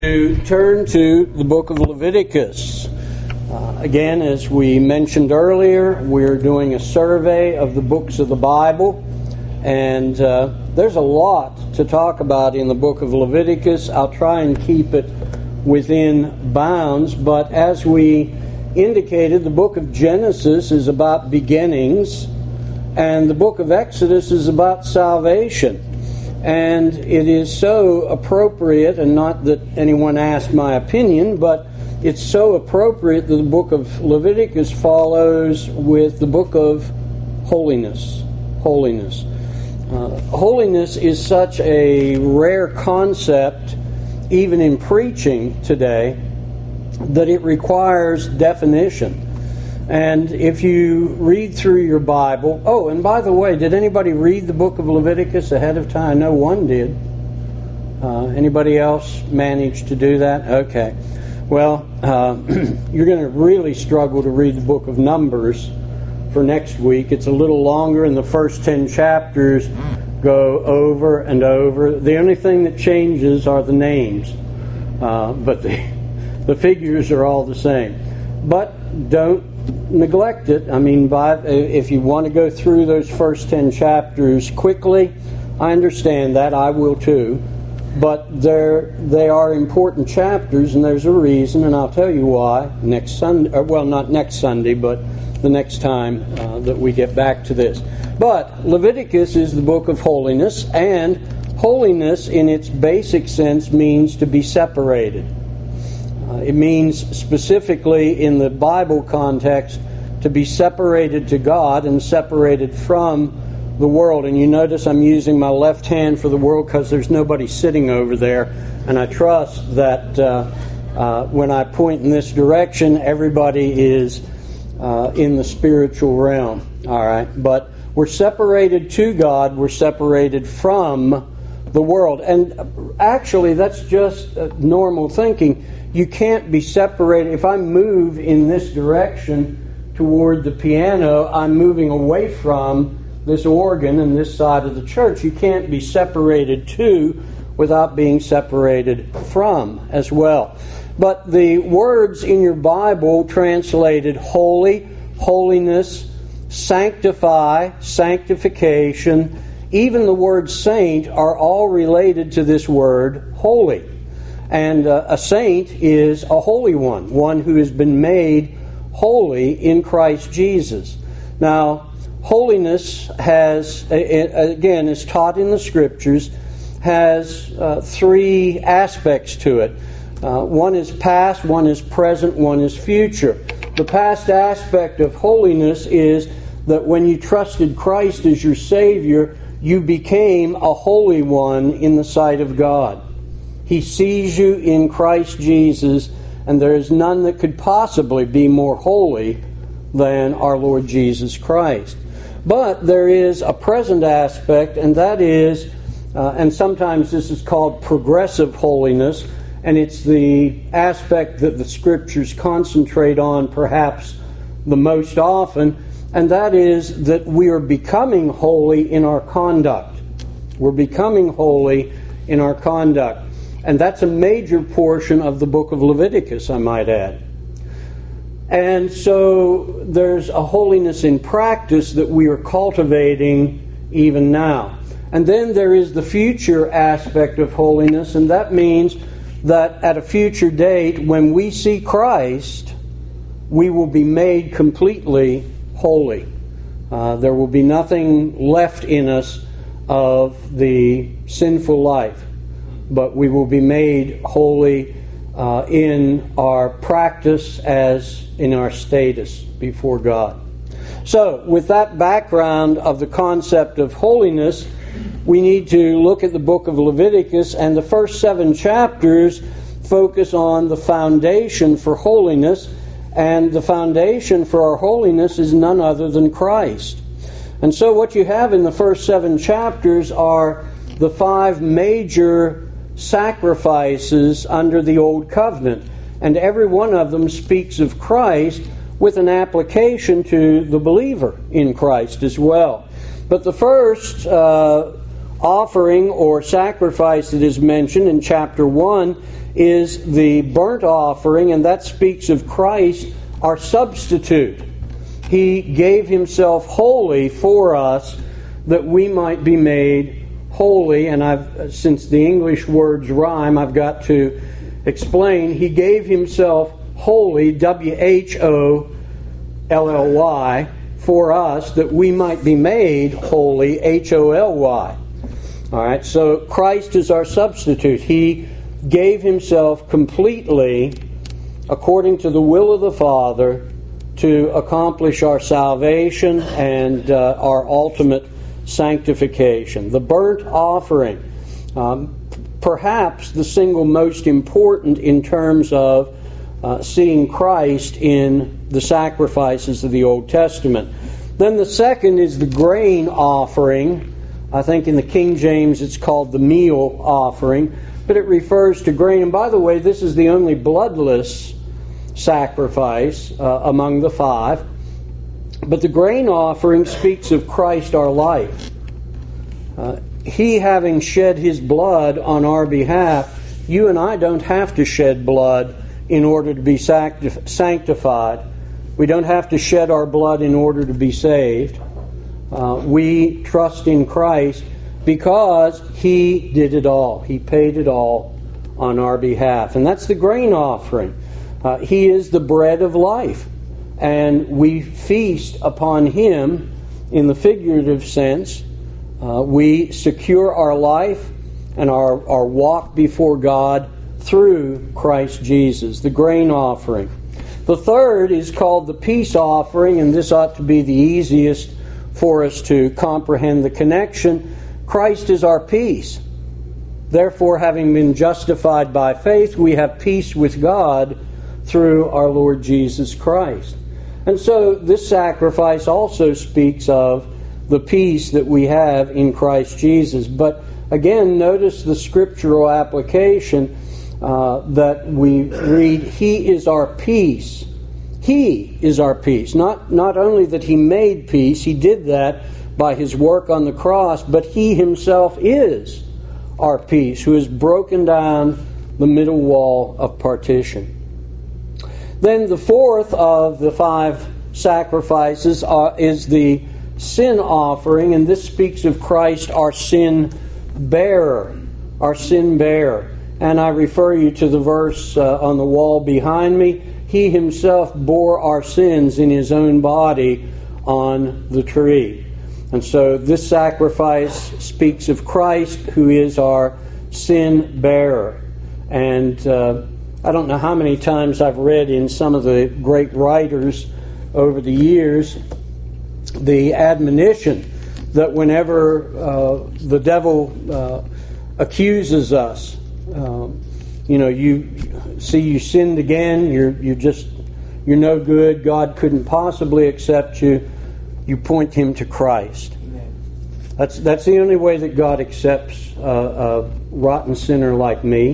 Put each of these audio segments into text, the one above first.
To turn to the book of Leviticus. Again, as we mentioned earlier, we're doing a survey of the books of the Bible, and there's a lot to talk about in the book of Leviticus. I'll try and keep it within bounds, but as we indicated, the book of Genesis is about beginnings, and the book of Exodus is about salvation. And it is so appropriate, and not that anyone asked my opinion, but it's so appropriate that the book of Leviticus follows with the book of holiness. Holiness. Holiness is such a rare concept, even in preaching today, that it requires definition. And if you read through your Bible... Oh, and by the way, did anybody read the book of Leviticus ahead of time? I know one did. Anybody else manage to do that? Okay. Well, you're going to really struggle to read the book of Numbers for next week. It's a little longer, and the first 10 chapters go over and over. The only thing that changes are the names, but the figures are all the same. But don't neglect it. I mean, if you want to go through those first 10 chapters quickly, I understand that. I will too. But they are important chapters, and there's a reason, and I'll tell you why next Sunday. Well, not next Sunday, but the next time that we get back to this. But Leviticus is the book of holiness, and holiness in its basic sense means to be separated. It means specifically in the Bible context to be separated to God and separated from the world. And you notice I'm using my left hand for the world because there's nobody sitting over there. And I trust that when I point in this direction, everybody is in the spiritual realm. All right. But we're separated to God. We're separated from the world. And actually, that's just normal thinking. You can't be separated. If I move in this direction toward the piano, I'm moving away from this organ and this side of the church. You can't be separated to without being separated from as well. But the words in your Bible translated holy, holiness, sanctify, sanctification, even the word saint are all related to this word holy. And a saint is a holy one who has been made holy in Christ Jesus. Now, holiness has, again, is taught in the Scriptures, has three aspects to it. One is past, one is present, one is future. The past aspect of holiness is that when you trusted Christ as your Savior, you became a holy one in the sight of God. He sees you in Christ Jesus, and there is none that could possibly be more holy than our Lord Jesus Christ. But there is a present aspect, and that is, and sometimes this is called progressive holiness, and it's the aspect that the Scriptures concentrate on perhaps the most often, and that is that we are becoming holy in our conduct. We're becoming holy in our conduct. And that's a major portion of the book of Leviticus, I might add. And so there's a holiness in practice that we are cultivating even now. And then there is the future aspect of holiness, and that means that at a future date, when we see Christ, we will be made completely holy. There will be nothing left in us of the sinful life, but we will be made holy in our practice as in our status before God. So, with that background of the concept of holiness, we need to look at the book of Leviticus, and the first 7 chapters focus on the foundation for holiness, and the foundation for our holiness is none other than Christ. And so what you have in the first 7 chapters are the 5 major sacrifices under the Old Covenant. And every one of them speaks of Christ with an application to the believer in Christ as well. But the first offering or sacrifice that is mentioned in chapter 1 is the burnt offering, and that speaks of Christ, our substitute. He gave himself wholly for us that we might be made holy. And since the English words rhyme, I've got to explain. He gave himself wholly, W-H-O-L-L-Y, for us that we might be made holy, H-O-L-Y. All right, so Christ is our substitute. He gave himself completely according to the will of the Father to accomplish our salvation and our ultimate sanctification. The burnt offering, perhaps the single most important in terms of seeing Christ in the sacrifices of the Old Testament. Then the second is the grain offering. I think in the King James it's called the meal offering, but it refers to grain. And by the way, this is the only bloodless sacrifice among the five. But the grain offering speaks of Christ our life. He having shed his blood on our behalf, you and I don't have to shed blood in order to be sanctified. We don't have to shed our blood in order to be saved. We trust in Christ because he did it all. He paid it all on our behalf. And that's the grain offering. He is the bread of life. And we feast upon him in the figurative sense. We secure our life and our walk before God through Christ Jesus, the grain offering. The third is called the peace offering, and this ought to be the easiest for us to comprehend the connection. Christ is our peace. Therefore, having been justified by faith, we have peace with God through our Lord Jesus Christ. And so this sacrifice also speaks of the peace that we have in Christ Jesus. But again, notice the scriptural application that we read, he is our peace. He is our peace. Not only that he made peace, he did that by his work on the cross, but he himself is our peace, who has broken down the middle wall of partition. Then the fourth of the five sacrifices is the sin offering, and this speaks of Christ, our sin bearer. Our sin bearer. And I refer you to the verse on the wall behind me. He himself bore our sins in his own body on the tree. And so this sacrifice speaks of Christ, who is our sin bearer. And I don't know how many times I've read in some of the great writers over the years the admonition that whenever the devil accuses us, you see you sinned again, you're no good, God couldn't possibly accept you, you point him to Christ. That's the only way that God accepts a rotten sinner like me.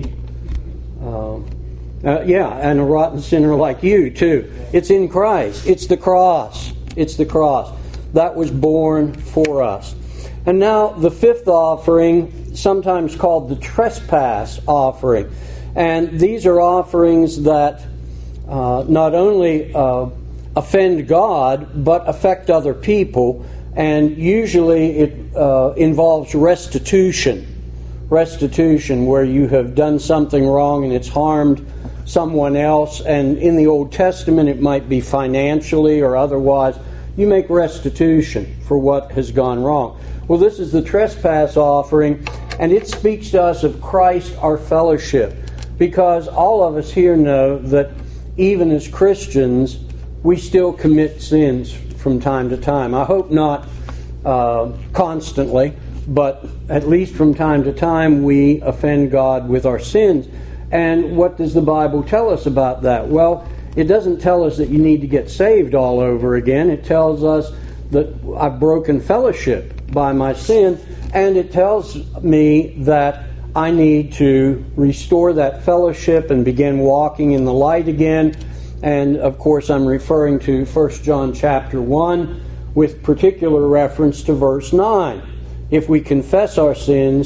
And a rotten sinner like you too. It's in Christ. It's the cross. It's the cross. That was born for us. And now the fifth offering, sometimes called the trespass offering. And these are offerings that not only offend God, but affect other people. And usually it involves restitution. Restitution, where you have done something wrong and it's harmed someone else. And in the Old Testament it might be financially or otherwise. You make restitution for what has gone wrong. Well, this is the trespass offering, and it speaks to us of Christ, our fellowship. Because all of us here know that even as Christians, we still commit sins from time to time. I hope not constantly, but at least from time to time we offend God with our sins. And what does the Bible tell us about that? Well, it doesn't tell us that you need to get saved all over again. It tells us that I've broken fellowship by my sin, and it tells me that I need to restore that fellowship and begin walking in the light again. And of course I'm referring to 1 John chapter 1 with particular reference to verse 9. If we confess our sins,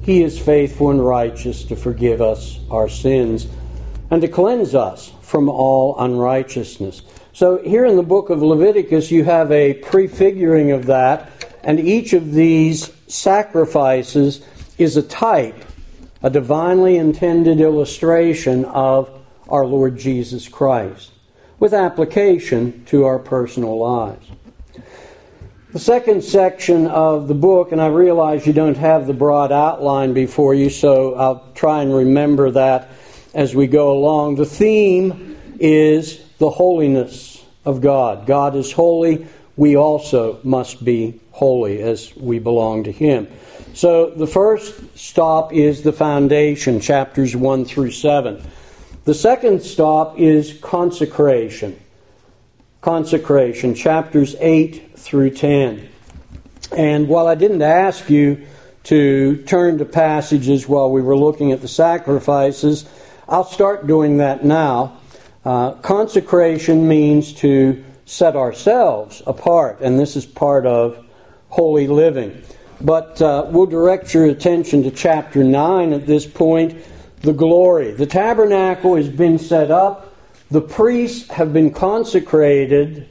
He is faithful and righteous to forgive us our sins and to cleanse us from all unrighteousness. So here in the book of Leviticus, you have a prefiguring of that, and each of these sacrifices is a type, a divinely intended illustration of our Lord Jesus Christ, with application to our personal lives. The second section of the book, and I realize you don't have the broad outline before you, so I'll try and remember that as we go along. The theme is the holiness of God. God is holy. We also must be holy as we belong to Him. So the first stop is the foundation, chapters 1 through 7. The second stop is consecration. Consecration, chapters 8 through 10. And while I didn't ask you to turn to passages while we were looking at the sacrifices, I'll start doing that now. Consecration means to set ourselves apart, and this is part of holy living. But we'll direct your attention to chapter 9 at this point, the glory. The tabernacle has been set up, the priests have been consecrated,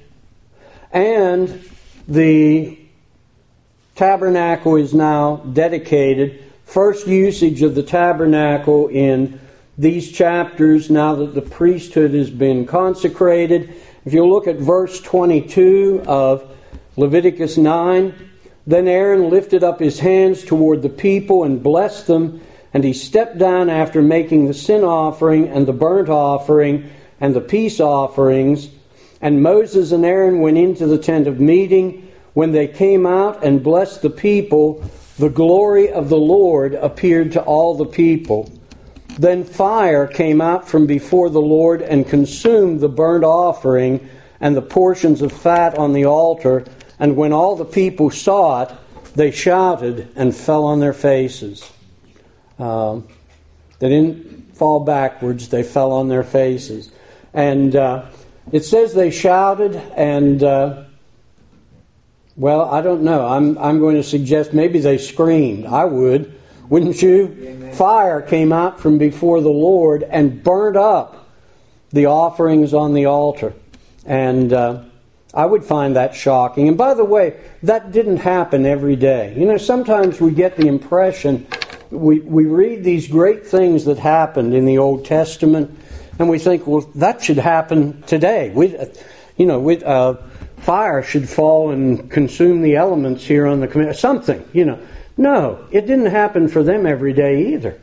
and the tabernacle is now dedicated. First usage of the tabernacle in these chapters, now that the priesthood has been consecrated. If you look at verse 22 of Leviticus 9, then Aaron lifted up his hands toward the people and blessed them, and he stepped down after making the sin offering and the burnt offering and the peace offerings. And Moses and Aaron went into the tent of meeting. When they came out and blessed the people, the glory of the Lord appeared to all the people. Then fire came out from before the Lord and consumed the burnt offering and the portions of fat on the altar. And when all the people saw it, they shouted and fell on their faces. They didn't fall backwards, they fell on their faces. And it says they shouted, and well, I don't know. I'm going to suggest maybe they screamed. I would. Wouldn't you? Amen. Fire came out from before the Lord and burnt up the offerings on the altar. And I would find that shocking. And by the way, that didn't happen every day. You know, sometimes we get the impression, we read these great things that happened in the Old Testament, and we think, well, that should happen today. Fire should fall and consume the elements here on the something, No, it didn't happen for them every day either.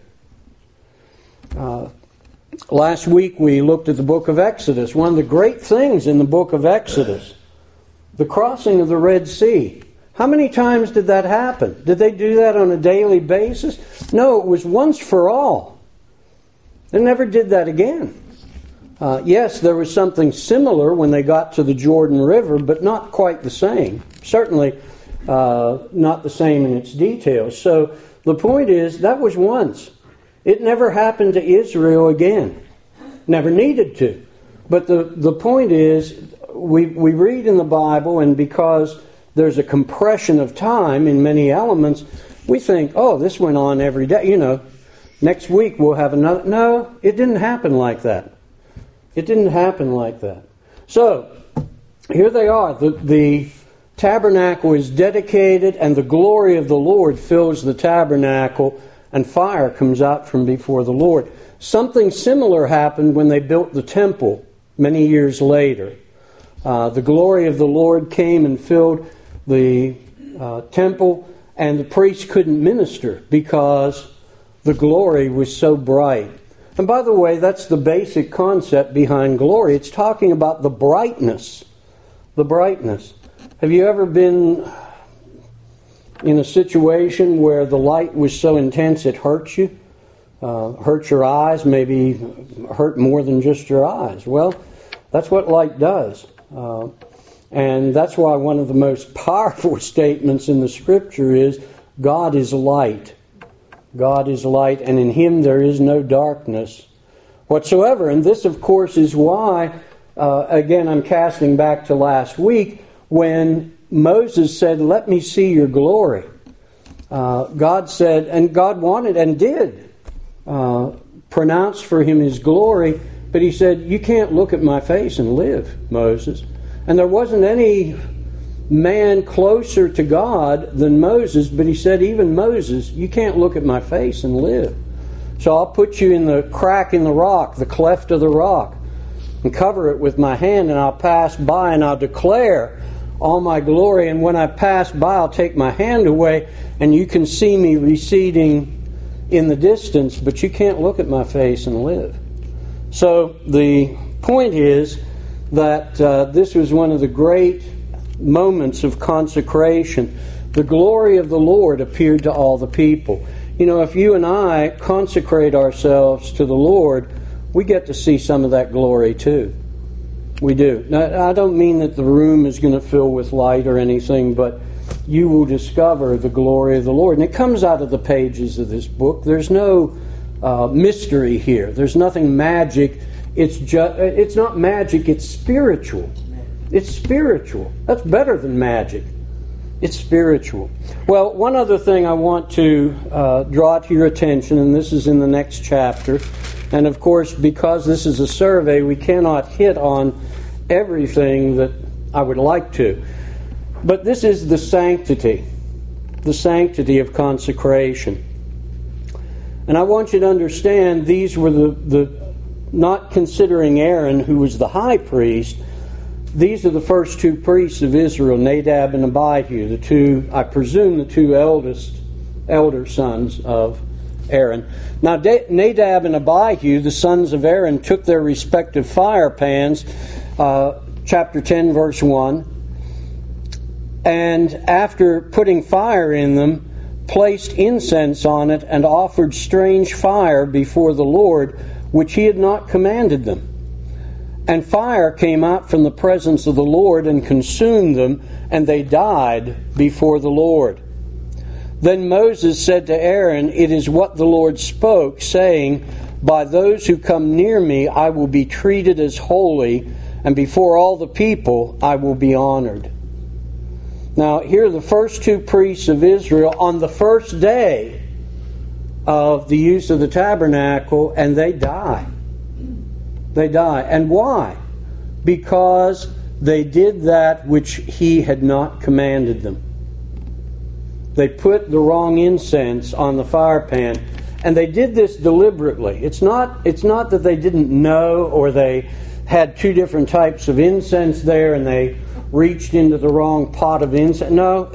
Last week we looked at the book of Exodus. One of the great things in the book of Exodus, the crossing of the Red Sea. How many times did that happen? Did they do that on a daily basis? No, it was once for all. They never did that again. Yes, there was something similar when they got to the Jordan River, but not quite the same. Certainly not the same in its details. So the point is, that was once. It never happened to Israel again. Never needed to. But the point is, we read in the Bible, and because there's a compression of time in many elements, we think, oh, this went on every day. Next week we'll have another. No, it didn't happen like that. It didn't happen like that. So, here they are. The tabernacle is dedicated, and the glory of the Lord fills the tabernacle, and fire comes out from before the Lord. Something similar happened when they built the temple many years later. The glory of the Lord came and filled the temple, and the priests couldn't minister because the glory was so bright. And by the way, that's the basic concept behind glory. It's talking about the brightness. The brightness. Have you ever been in a situation where the light was so intense it hurt you? Hurt your eyes, maybe hurt more than just your eyes. Well, that's what light does. And that's why one of the most powerful statements in the Scripture is, God is light. God is light, and in Him there is no darkness whatsoever. And this, of course, is why, again, I'm casting back to last week, when Moses said, let me see your glory. God said, and God wanted and did pronounce for him his glory, but he said, you can't look at my face and live, Moses. And there wasn't any man closer to God than Moses, but he said, even Moses, you can't look at my face and live. So I'll put you in the crack in the rock, the cleft of the rock, and cover it with my hand, and I'll pass by and I'll declare all my glory. And when I pass by, I'll take my hand away, and you can see me receding in the distance, but you can't look at my face and live. So the point is that this was one of the great moments of consecration. The glory of the Lord appeared to all the people. You know, if you and I consecrate ourselves to the Lord, we get to see some of that glory too. We do. Now, I don't mean that the room is going to fill with light or anything, but you will discover the glory of the Lord. And it comes out of the pages of this book. There's no mystery here. There's nothing magic. It's not magic, it's spiritual. It's spiritual. That's better than magic. It's spiritual. Well, one other thing I want to draw to your attention, and this is in the next chapter, and of course, because this is a survey, we cannot hit on everything that I would like to. But this is the sanctity of consecration. And I want you to understand these were the not considering Aaron, who was the high priest, these are the first two priests of Israel, Nadab and Abihu, the two elder sons of Aaron. Now Nadab and Abihu, the sons of Aaron, took their respective fire pans, chapter 10, verse 1, and after putting fire in them, placed incense on it and offered strange fire before the Lord, which he had not commanded them. And fire came out from the presence of the Lord and consumed them, and they died before the Lord. Then Moses said to Aaron, it is what the Lord spoke, saying, by those who come near me I will be treated as holy, and before all the people I will be honored. Now, here are the first two priests of Israel on the first day of the use of the tabernacle, and they die. They die. And why? Because they did that which he had not commanded them. They put the wrong incense on the fire pan, and they did this deliberately. It's not that they didn't know, or they had two different types of incense there and they reached into the wrong pot of incense. No,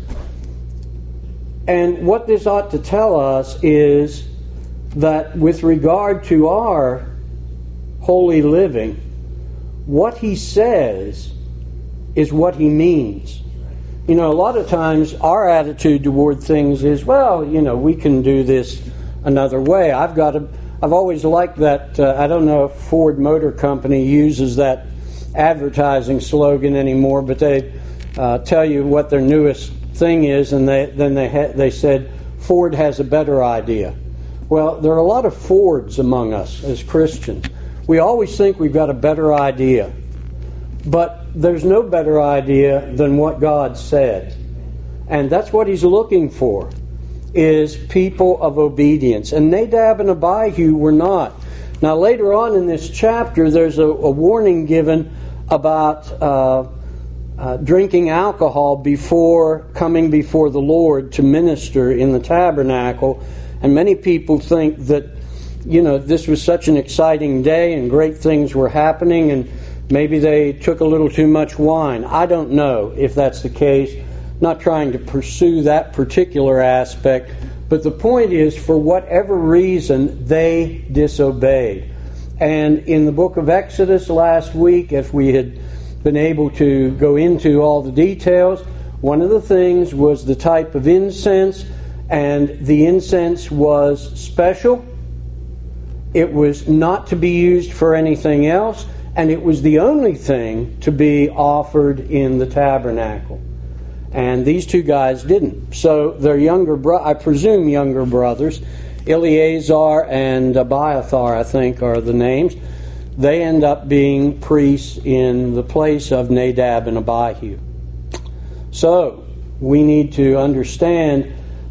and what this ought to tell us is that with regard to our holy living, what he says is what he means. You know, a lot of times our attitude toward things is, well, you know, we can do this another way. I've always liked that. I don't know if Ford Motor Company uses that advertising slogan anymore, but they tell you what their newest thing is, and they said Ford has a better idea. Well, there are a lot of Fords among us as Christians. We always think we've got a better idea, but there's no better idea than what God said, and that's what he's looking for, is people of obedience. And Nadab and Abihu were not. Now later on in this chapter, there's a warning given about drinking alcohol before coming before the Lord to minister in the tabernacle. And many people think that, you know, this was such an exciting day and great things were happening, and maybe they took a little too much wine. I don't know if that's the case. Not trying to pursue that particular aspect, but the point is, for whatever reason, they disobeyed. And in the book of Exodus last week, if we had been able to go into all the details, one of the things was the type of incense, and the incense was special. It was not to be used for anything else, and it was the only thing to be offered in the tabernacle. And these two guys didn't. So their I presume younger brothers, Eleazar and Abiathar, I think, are the names. They end up being priests in the place of Nadab and Abihu. So we need to understand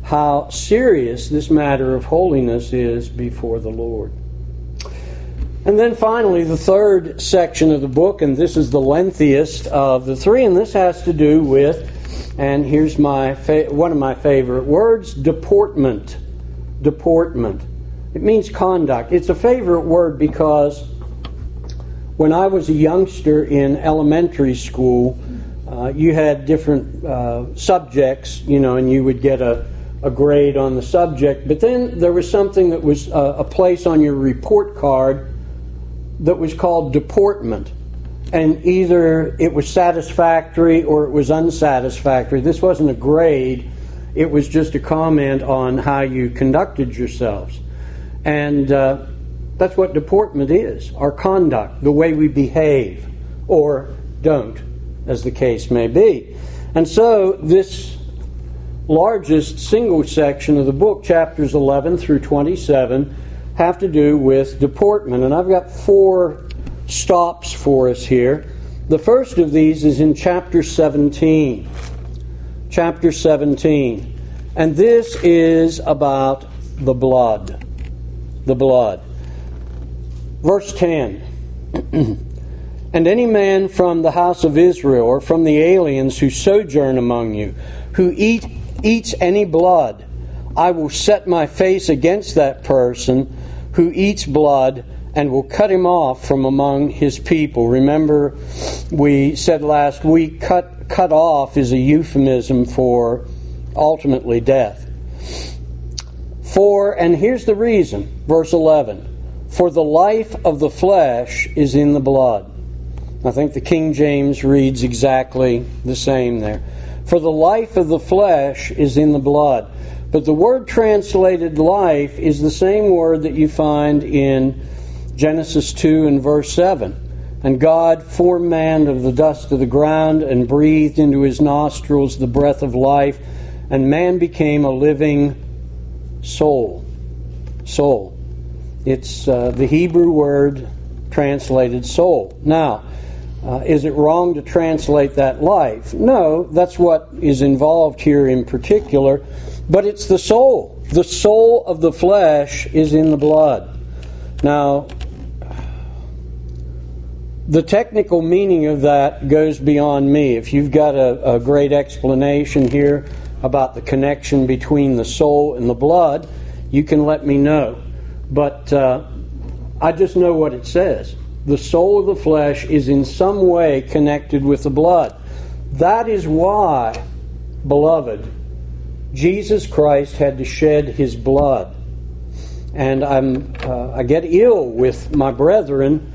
how serious this matter of holiness is before the Lord. And then finally, the third section of the book, and this is the lengthiest of the three, and this has to do with, and here's one of my favorite words, deportment. Deportment. It means conduct. It's a favorite word because when I was a youngster in elementary school, you had different subjects, and you would get a grade on the subject. But then there was something that was a place on your report card that was called deportment. And either it was satisfactory or it was unsatisfactory. This wasn't a grade. It was just a comment on how you conducted yourselves. And that's what deportment is, our conduct, the way we behave or don't, as the case may be. And so this largest single section of the book, chapters 11 through 27, have to do with deportment. And I've got 4 stops for us here. The first of these is in chapter 17. Chapter 17. And this is about the blood. The blood. Verse 10. And any man from the house of Israel or from the aliens who sojourn among you, who eats any blood, I will set my face against that person who eats blood and will cut him off from among his people. Remember, we said last week, cut off is a euphemism for ultimately death. And here's the reason, verse 11, for the life of the flesh is in the blood. I think the King James reads exactly the same there. For the life of the flesh is in the blood. But the word translated life is the same word that you find in Genesis 2 and verse 7. And God formed man of the dust of the ground and breathed into his nostrils the breath of life, and man became a living soul. Soul. It's the Hebrew word translated soul. Now, is it wrong to translate that life? No, that's what is involved here in particular. But it's the soul. The soul of the flesh is in the blood. Now, the technical meaning of that goes beyond me. If you've got a great explanation here about the connection between the soul and the blood, you can let me know. But I just know what it says. The soul of the flesh is in some way connected with the blood. That is why, beloved, Jesus Christ had to shed his blood. And I get ill with my brethren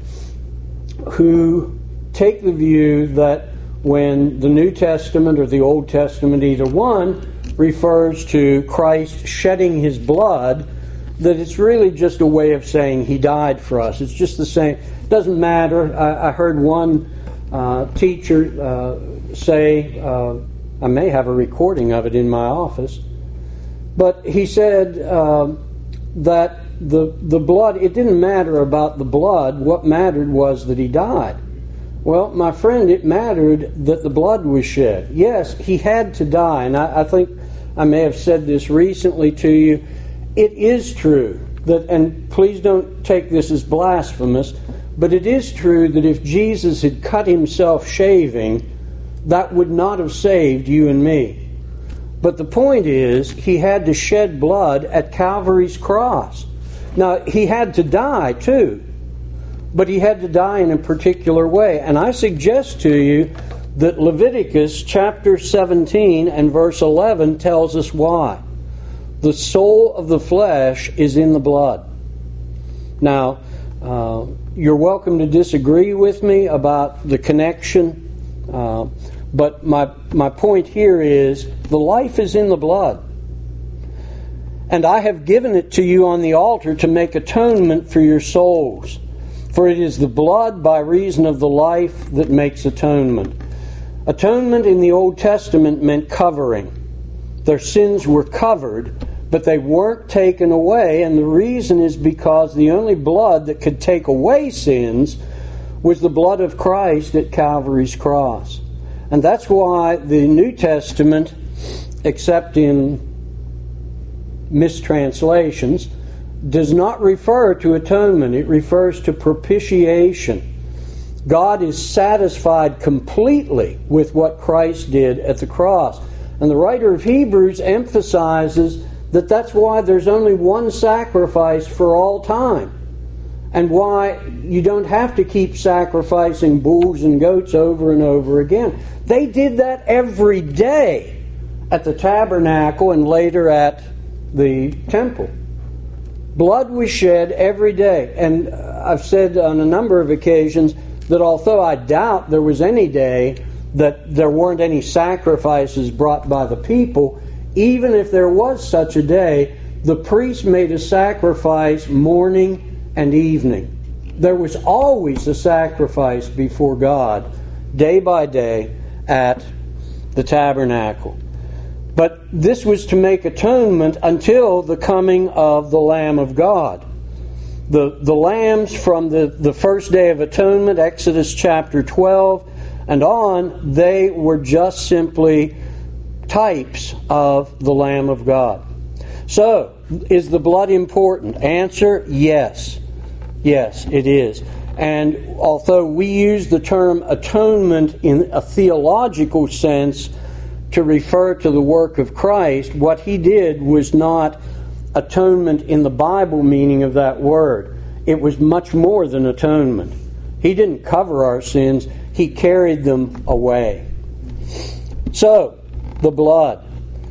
who take the view that when the New Testament or the Old Testament, either one, refers to Christ shedding his blood, that it's really just a way of saying he died for us. It's just the same. It doesn't matter. I heard one teacher say, I may have a recording of it in my office, but he said that the blood, it didn't matter about the blood. What mattered was that he died. Well, my friend, it mattered that the blood was shed. Yes, he had to die, and I think I may have said this recently to you. It is true that, and please don't take this as blasphemous, but it is true that if Jesus had cut himself shaving, that would not have saved you and me. But the point is, he had to shed blood at Calvary's cross. Now, he had to die too, but he had to die in a particular way. And I suggest to you that Leviticus chapter 17 and verse 11 tells us why. The soul of the flesh is in the blood. Now, you're welcome to disagree with me about the connection, but my point here is the life is in the blood. And I have given it to you on the altar to make atonement for your souls. For it is the blood by reason of the life that makes atonement. Atonement in the Old Testament meant covering. Their sins were covered, but they weren't taken away, and the reason is because the only blood that could take away sins was the blood of Christ at Calvary's cross. And that's why the New Testament, except in mistranslations, does not refer to atonement. It refers to propitiation. God is satisfied completely with what Christ did at the cross. And the writer of Hebrews emphasizes that that's why there's only one sacrifice for all time, and why you don't have to keep sacrificing bulls and goats over and over again. They did that every day at the tabernacle and later at the temple. Blood was shed every day. And I've said on a number of occasions that although I doubt there was any day that there weren't any sacrifices brought by the people, even if there was such a day, the priest made a sacrifice morning and evening. There was always a sacrifice before God, day by day, at the tabernacle. But this was to make atonement until the coming of the Lamb of God. The lambs from the first day of atonement, Exodus chapter 12 and on, they were just simply types of the Lamb of God. So, is the blood important? Answer, yes. Yes, it is. And although we use the term atonement in a theological sense to refer to the work of Christ, what He did was not atonement in the Bible meaning of that word. It was much more than atonement. He didn't cover our sins. He carried them away. So, the blood.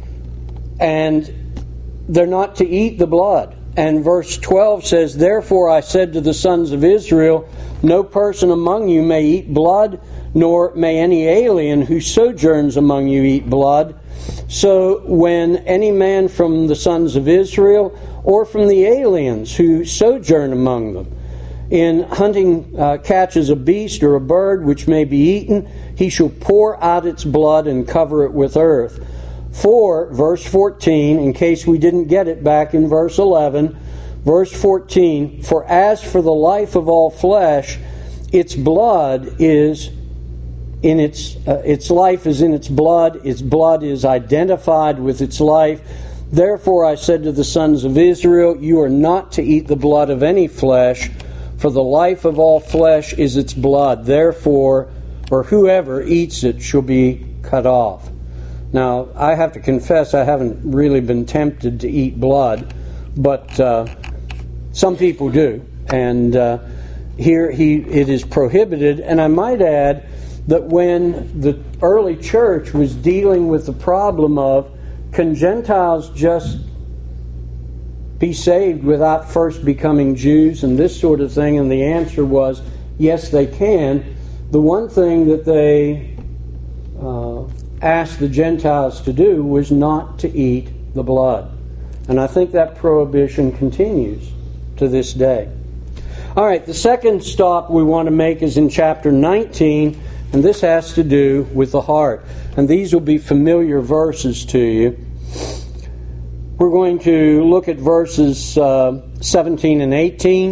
And they're not to eat the blood. And verse 12 says, "Therefore I said to the sons of Israel, no person among you may eat blood, nor may any alien who sojourns among you eat blood. So when any man from the sons of Israel, or from the aliens who sojourn among them, in hunting catches a beast or a bird which may be eaten, he shall pour out its blood and cover it with earth. For," verse 14, in case we didn't get it back in verse 11, verse 14, "For as for the life of all flesh, its blood is in its life is in its blood is identified with its life. Therefore I said to the sons of Israel, you are not to eat the blood of any flesh, for the life of all flesh is its blood. Therefore, or whoever eats it shall be cut off." Now, I have to confess I haven't really been tempted to eat blood, but some people do. And here it is prohibited. And I might add that when the early church was dealing with the problem of, can Gentiles just be saved without first becoming Jews and this sort of thing? And the answer was, yes, they can. The one thing that they asked the Gentiles to do was not to eat the blood. And I think that prohibition continues to this day. All right, the second stop we want to make is in chapter 19, and this has to do with the heart. And these will be familiar verses to you. We're going to look at verses 17 and 18.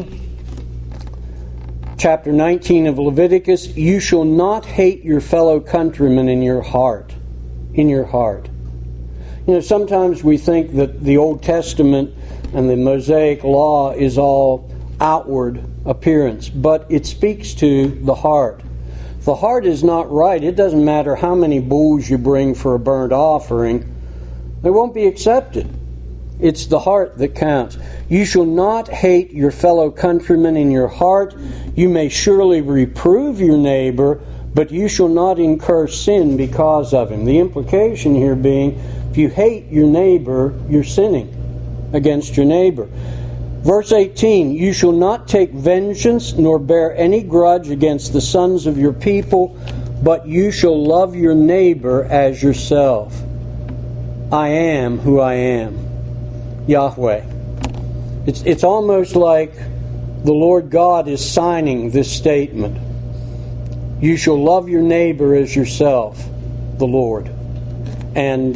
Chapter 19 of Leviticus, "You shall not hate your fellow countrymen in your heart." In your heart. You know, sometimes we think that the Old Testament and the Mosaic Law is all outward appearance, but it speaks to the heart. If the heart is not right, it doesn't matter how many bulls you bring for a burnt offering, they won't be accepted. It's the heart that counts. "You shall not hate your fellow countrymen in your heart. You may surely reprove your neighbor, but you shall not incur sin because of him." The implication here being, if you hate your neighbor, you're sinning against your neighbor. Verse 18, "You shall not take vengeance, nor bear any grudge against the sons of your people, but you shall love your neighbor as yourself. I am who I am, Yahweh." It's almost like the Lord God is signing this statement. You shall love your neighbor as yourself, the Lord. And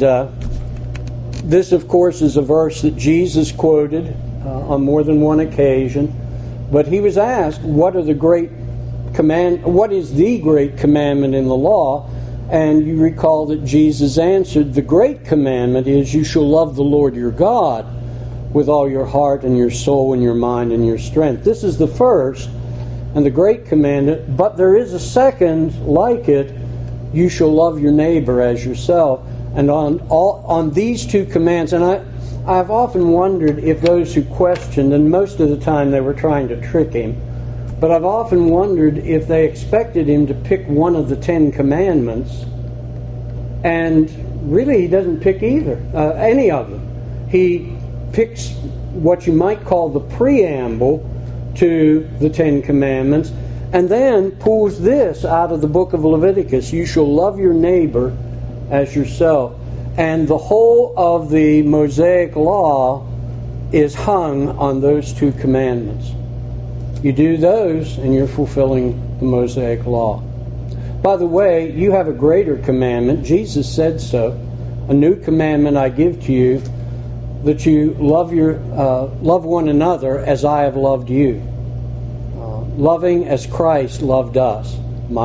this, of course, is a verse that Jesus quoted on more than one occasion. But he was asked, what is the great commandment in the law? And you recall that Jesus answered, the great commandment is, you shall love the Lord your God with all your heart and your soul and your mind and your strength. This is the first and the great commandment, but there is a second like it. You shall love your neighbor as yourself. And on these two commands, and I've often wondered if those who questioned, and most of the time they were trying to trick him, but I've often wondered if they expected him to pick one of the 10 commandments, and really he doesn't pick either, any of them. He picks what you might call the preamble to the 10 commandments, and then pulls this out of the book of Leviticus: you shall love your neighbor as yourself. And the whole of the Mosaic law is hung on those two commandments. You do those and you're fulfilling the Mosaic law. By the way, you have a greater commandment. Jesus said so. A new commandment I give to you, that you love one another as I have loved you. Loving as Christ loved us. My.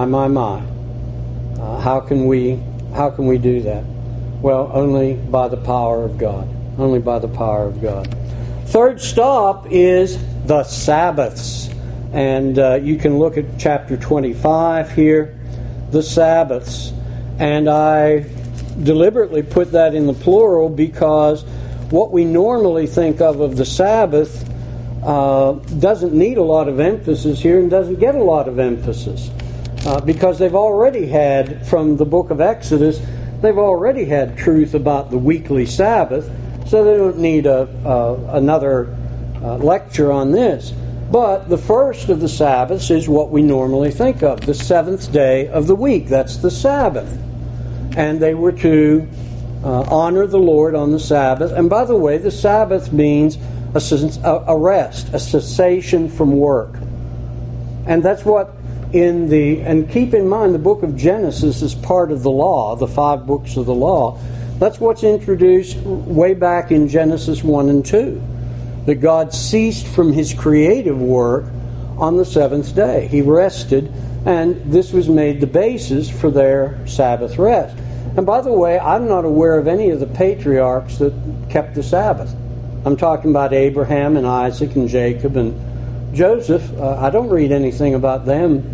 How can we do that? Well, only by the power of God. Only by the power of God. Third stop is the Sabbaths. And you can look at chapter 25 here. The Sabbaths. And I deliberately put that in the plural because what we normally think of the Sabbath doesn't need a lot of emphasis here and doesn't get a lot of emphasis. Because they've already had, from the book of Exodus, they've already had truth about the weekly Sabbath, so they don't need another lecture on this. But the first of the Sabbaths is what we normally think of, the seventh day of the week. That's the Sabbath. And they were to honor the Lord on the Sabbath. And by the way, the Sabbath means a rest, a cessation from work. And that's what and keep in mind, the book of Genesis is part of the law, the 5 books of the law. That's what's introduced way back in Genesis 1 and 2. That God ceased from His creative work on the seventh day. He rested, and this was made the basis for their Sabbath rest. And by the way, I'm not aware of any of the patriarchs that kept the Sabbath. I'm talking about Abraham and Isaac and Jacob and Joseph. I don't read anything about them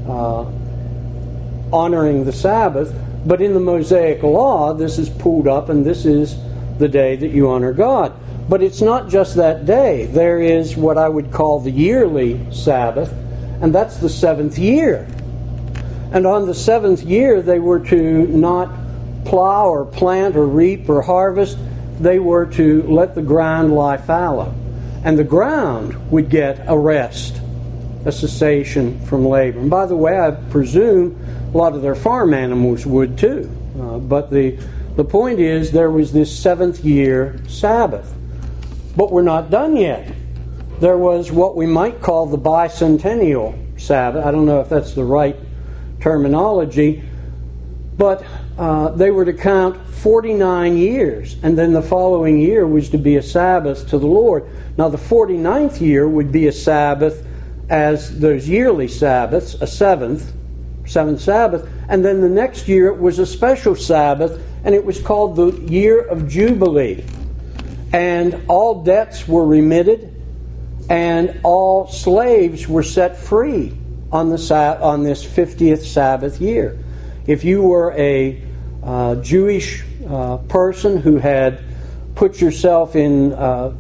honoring the Sabbath, but in the Mosaic law this is pulled up, and this is the day that you honor God. But it's not just that day. There is what I would call the yearly Sabbath, and that's the 7th year. And on the 7th year they were to not plow or plant or reap or harvest. They were to let the ground lie fallow, and the ground would get a rest, a cessation from labor. And by the way, I presume a lot of their farm animals would too. But the point is, there was this 7th year Sabbath. But we're not done yet. There was what we might call the bicentennial Sabbath. I don't know if that's the right terminology. But they were to count 49 years. And then the following year was to be a Sabbath to the Lord. Now the 49th year would be a Sabbath as those yearly Sabbaths, a seventh Sabbath, and then the next year it was a special Sabbath, and it was called the Year of Jubilee. And all debts were remitted, and all slaves were set free on this 50th Sabbath year. If you were a Jewish person who had put yourself in,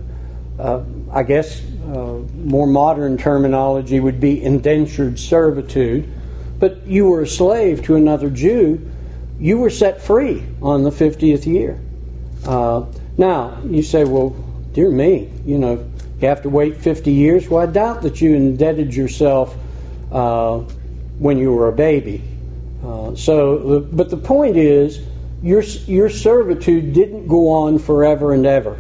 I guess, more modern terminology would be indentured servitude, but you were a slave to another Jew, you were set free on the 50th year. Now, you say, well, dear me, you have to wait 50 years. Well, I doubt that you indebted yourself when you were a baby. But the point is, your servitude didn't go on forever and ever.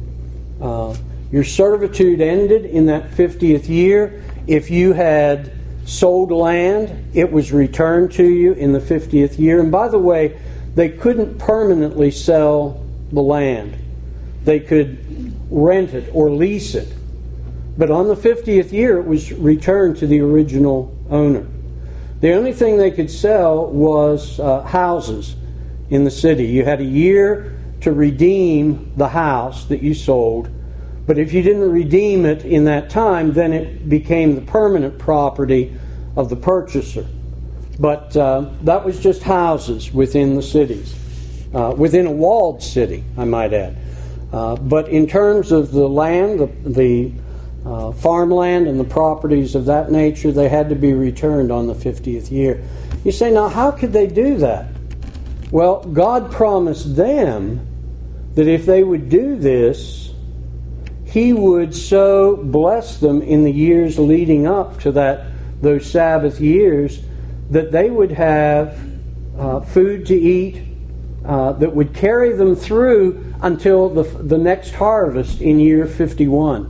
Your servitude ended in that 50th year. If you had sold land, it was returned to you in the 50th year. And by the way, they couldn't permanently sell the land. They could rent it or lease it. But on the 50th year, it was returned to the original owner. The only thing they could sell was houses in the city. You had a year to redeem the house that you sold, But if you didn't redeem it in that time, then it became the permanent property of the purchaser. But that was just houses within the cities, within a walled city, I might add. But in terms of the land, the farmland and the properties of that nature, they had to be returned on the 50th year. You say, now how could they do that? Well, God promised them that if they would do this, He would so bless them in the years leading up to those Sabbath years that they would have food to eat that would carry them through until the next harvest in year 51.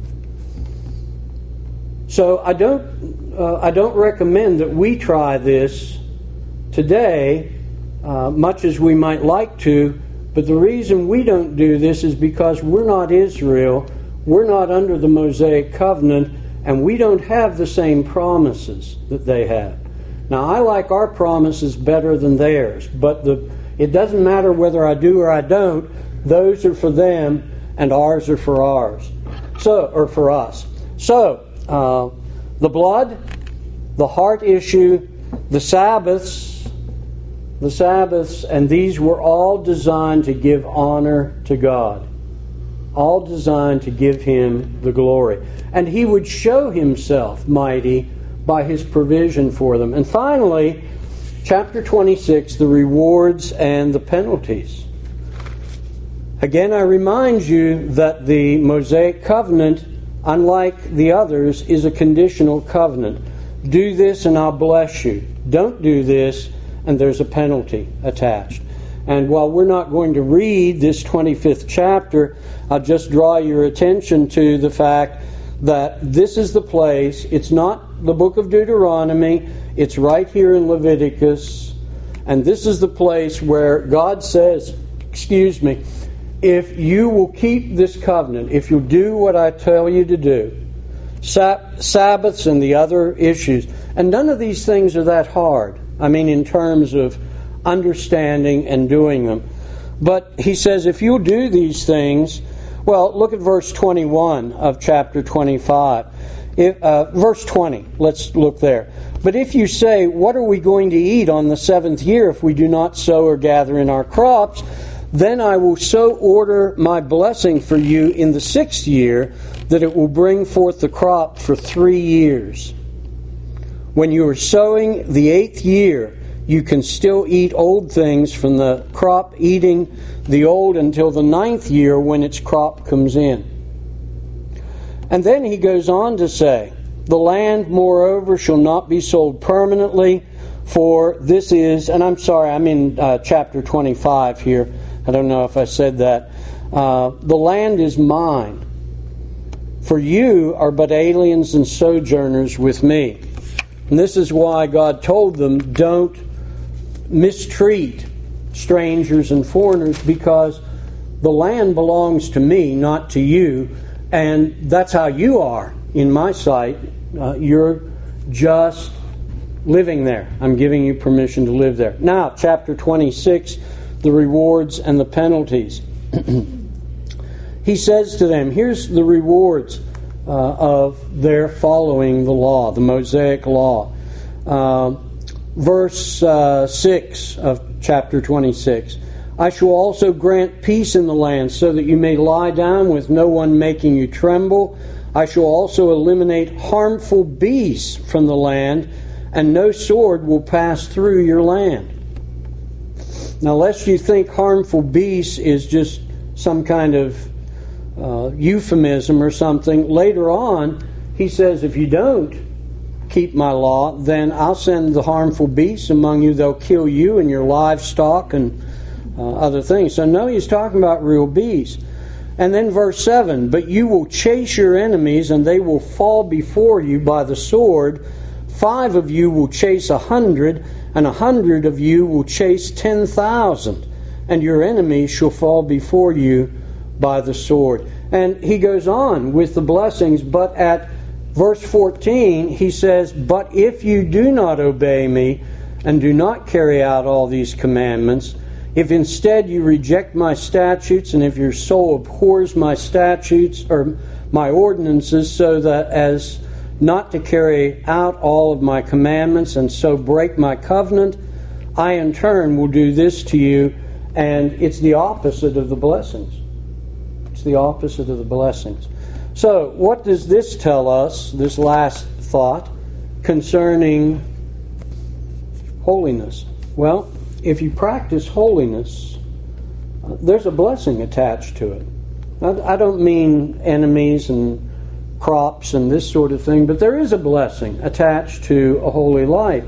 So I don't recommend that we try this today, much as we might like to. But the reason we don't do this is because we're not Israel, we're not under the Mosaic covenant, and we don't have the same promises that they have. Now, I like our promises better than theirs, but it doesn't matter whether I do or I don't. Those are for them, and ours are for ours. For us. So, the blood, the heart issue, the Sabbaths, and these were all designed to give honor to God. All designed to give Him the glory. And He would show Himself mighty by His provision for them. And finally, chapter 26, the rewards and the penalties. Again, I remind you that the Mosaic covenant, unlike the others, is a conditional covenant. Do this and I'll bless you. Don't do this and there's a penalty attached. And while we're not going to read this 25th chapter, I'll just draw your attention to the fact that this is the place. It's not the book of Deuteronomy. It's right here in Leviticus. And this is the place where God says, if you will keep this covenant, if you'll do what I tell you to do, Sabbaths and the other issues, and none of these things are that hard. I mean, in terms of understanding and doing them. But he says, if you'll do these things, look at verse 21 of chapter 25. Verse 20, let's look there. But if you say, what are we going to eat on the 7th year if we do not sow or gather in our crops? Then I will so order my blessing for you in the 6th year that it will bring forth the crop for 3 years. When you are sowing the 8th year, you can still eat old things from the crop, eating the old until the 9th year when its crop comes in. And then he goes on to say, the land, moreover, shall not be sold permanently, for this is, and I'm sorry, I'm in chapter 25 here. I don't know if I said that. The land is mine, for you are but aliens and sojourners with me. And this is why God told them, don't mistreat strangers and foreigners, because the land belongs to me, not to you. And that's how you are in my sight. You're just living there. I'm giving you permission to live there. Now, chapter 26, the rewards and the penalties. He says to them, here's the rewards of their following the law, the Mosaic law. Verse 6 of chapter 26. I shall also grant peace in the land, so that you may lie down with no one making you tremble. I shall also eliminate harmful beasts from the land, and no sword will pass through your land. Now, lest you think harmful beasts is just some kind of euphemism or something, later on, he says, if you don't keep my law, then I'll send the harmful beasts among you. They'll kill you and your livestock and other things. So no, he's talking about real beasts. And then verse 7, but you will chase your enemies, and they will fall before you by the sword. 5 of you will chase 100, and 100 of you will chase 10,000, and your enemies shall fall before you by the sword. And he goes on with the blessings, but at verse 14, he says, but if you do not obey me and do not carry out all these commandments, If instead you reject my statutes, and if your soul abhors my statutes or my ordinances, so that as not to carry out all of my commandments and so break my covenant, I in turn will do this to you, and it's the opposite of the blessings. It's the opposite of the blessings. So, what does this tell us, this last thought, concerning holiness? Well, if you practice holiness, there's a blessing attached to it. I don't mean enemies and crops and this sort of thing, but there is a blessing attached to a holy life.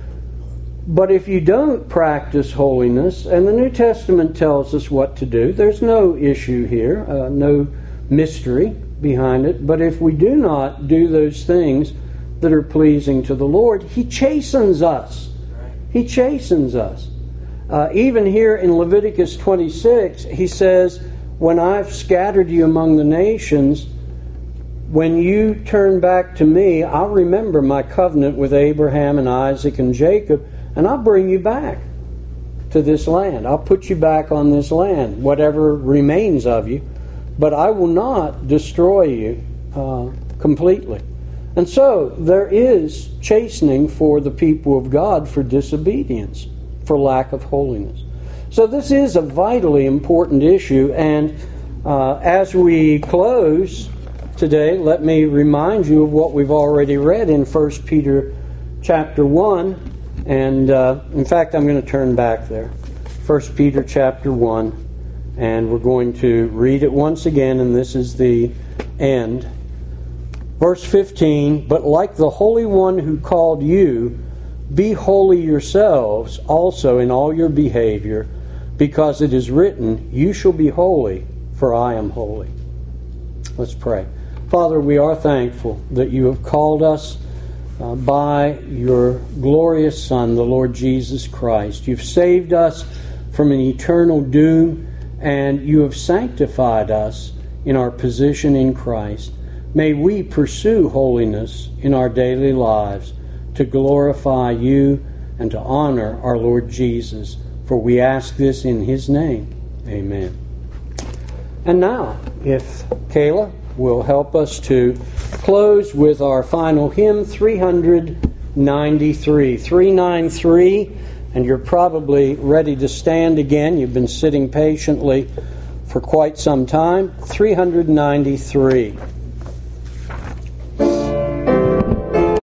But if you don't practice holiness, and the New Testament tells us what to do, there's no issue here, no mystery behind it, but if we do not do those things that are pleasing to the Lord, He chastens us. He chastens us. Even here in Leviticus 26, He says, when I've scattered you among the nations, when you turn back to me, I'll remember my covenant with Abraham and Isaac and Jacob, and I'll bring you back to this land. I'll put you back on this land, whatever remains of you, but I will not destroy you completely. And so there is chastening for the people of God for disobedience, for lack of holiness. So this is a vitally important issue, and as we close today, let me remind you of what we've already read in 1 Peter chapter 1. And in fact, I'm going to turn back there. 1 Peter chapter 1, and we're going to read it once again, and this is the end. Verse 15, but like the Holy One who called you, be holy yourselves also in all your behavior, because it is written, you shall be holy, for I am holy. Let's pray. Father, we are thankful that you have called us by your glorious Son, the Lord Jesus Christ. You've saved us from an eternal doom, and you have sanctified us in our position in Christ. May we pursue holiness in our daily lives to glorify you and to honor our Lord Jesus. For we ask this in His name. Amen. And now, if Kayla will help us to close with our final hymn, 393. 393, and you're probably ready to stand again. You've been sitting patiently for quite some time. 393.